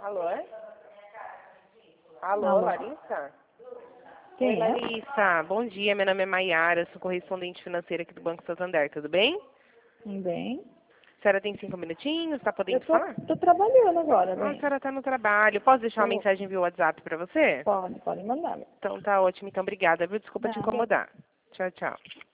Alô, é? Alô, Larissa? Quem Oi, é? Larissa. Bom dia, meu nome é Maiara, sou correspondente financeira aqui do Banco Santander, tudo bem? Bem. A senhora tem 5 minutinhos, está Eu podendo falar? tô trabalhando agora, Ah, a bem. senhora está no trabalho. Posso deixar uma mensagem via WhatsApp para você? Pode mandar. Então tá ótimo, então obrigada, viu? Desculpa te Nada. incomodar. Tchau, tchau.